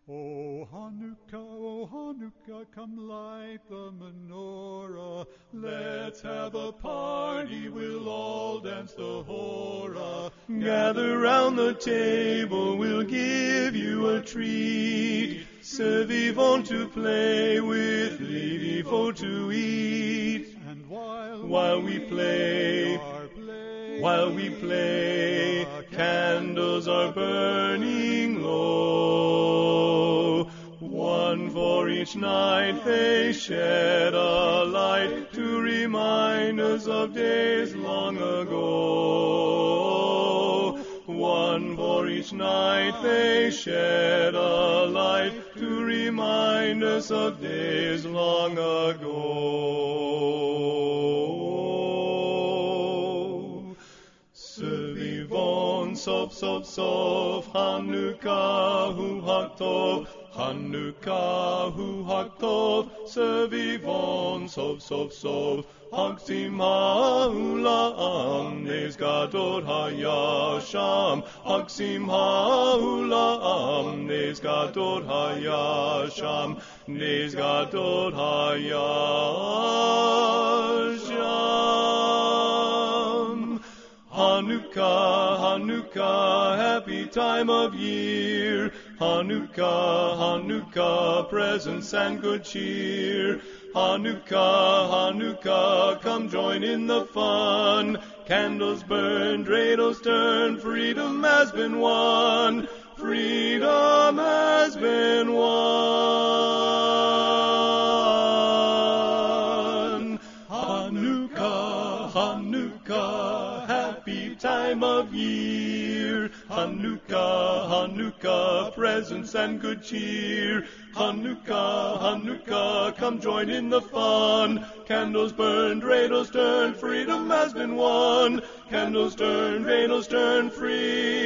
O Hanukkah, come light the menorah. Let's have a party, we'll all dance the hora. Gather round the table, we'll give you a treat. Ce vivant to play with, les vivants to eat. And while we play, candles are burning low. One for each night they shed a light to remind us of days long ago. One for each night they shed a light to remind us of days long ago. Ce vivant, sof, Hanukkah hu haktov, Hanukkah hu haktov, ce vivant, sof, Haksim ha'ulam, nes gadol hayasham, Haksim ha'ulam, nes gadol hayasham, nes gadol hayasham. Hanukkah, happy time of year. Hanukkah, presents and good cheer. Hanukkah, come join in the fun. Candles burn, dreidels turn, freedom has been won. Freedom has been won. Hanukkah, happy time of year. Hanukkah, presents and good cheer. Hanukkah, come join in the fun. Candles burn, dreidels turn, freedom has been won. Candles turn, dreidels turn, freedom